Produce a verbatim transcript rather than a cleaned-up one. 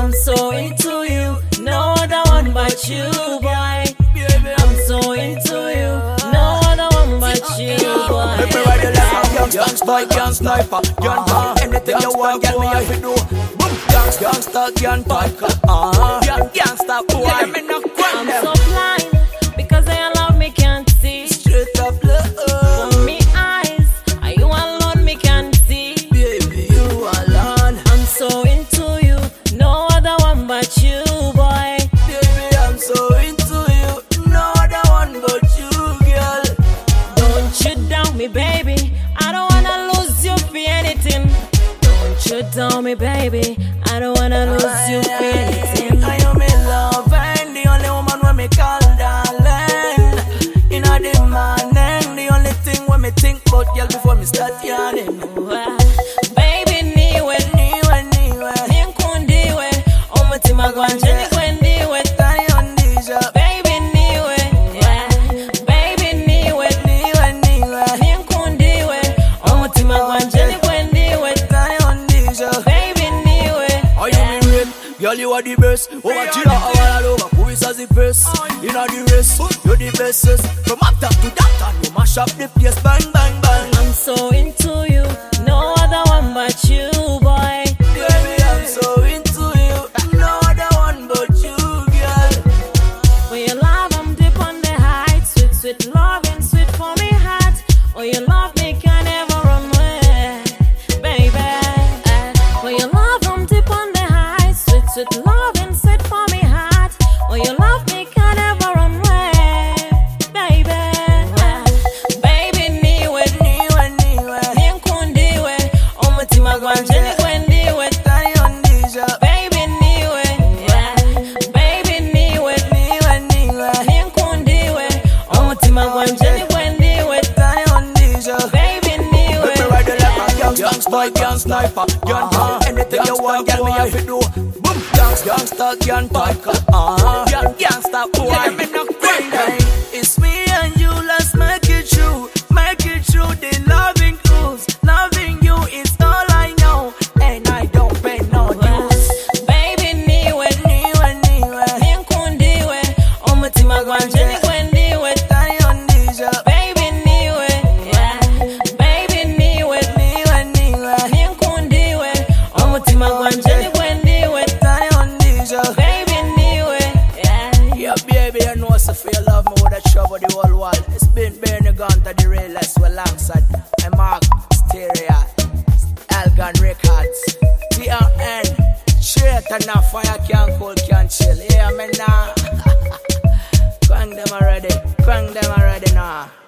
I'm so into you, no other one but you, boy. I'm so into you, no other one but you, boy. Let me ride the like a gangsta, boy, gang sniper, gang talk. Anything you want, get me if you do. Boom, gangsta, gangsta, gang talk. Uh-huh, gang gangsta, boy. Let me not I'm so blind because I love me can't see. Straight up love. For me eyes, are you alone me can't see. Baby, you alone. I'm so into you, no other one but you, boy. Baby, I'm so into you, no other one but you, girl. Don't you doubt me, baby, I don't wanna lose you for anything. Don't you doubt me, baby, I don't wanna lose you for anything. I am in love and the only woman when me call darling. In a the morning, the only thing when me think about girl before me start yawning. Well, baby, niwe, Niwe, niwe, ninkundiwe, omutima gwanje nikwendiwe. tani ondija. Baby, niwe, baby, niwe, Niwe, niwe, ninkundiwe, omutima gwanje nikwendiwe. tani ondija. Baby, niwe. Are you me real? Girl, you are the best. Over Chilla, all over. Who is as the best? In all the race, you're the bestest. From after to that, you mash up the place. Bang, bang, bang. I'm so into you, no other one but you, boy. Baby, I'm so into you. No other one but you, girl. For your love, I'm deep on the heights. Sweet, sweet love and sweet for me heart. Oh, your love me can never run away, baby. For your love, I'm deep on the heights. Sweet, sweet love and sweet for me heart. Oh, your love me can never run away, baby. Baby, niwe, Niwe, niwe, ninkundiwe, omutima gwanje nikwendiwe. tani ondija. Baby, niwe, baby, niwe, Niwe, niwe, ninkundiwe, omutima gwanje nikwendiwe. tani ondija. Baby, niwe. Let me ride the like a gang, gang boy, gang sniper, gang talk. Anything you want, get me if you do. Boom, gang, gangsta, gang talk. Uh-huh, gang, gangsta, boy. Let me not cry. It's me and you, let's make it true. Make it true, the loving cruise. Loving you is all I know, and I don't pay no dues. Baby, niwe, Niwe, niwe, ninkundiwe, omutima gwanje nikwendiwe. tani ondija. Baby, niwe, baby, niwe, Niwe, niwe, ninkundiwe, omutima gwanje nikwendiwe. tani ondija. Baby, niwe, Yeah, baby, you know, so for your love, me woulda travel the whole world. It's been Bernie Gunter, the realest, well, alongside my Mark Stereo, Algan Records, T R N, straight and now fire can't cool, can't chill. Yeah, man, nah. Crank them already, crank them already now.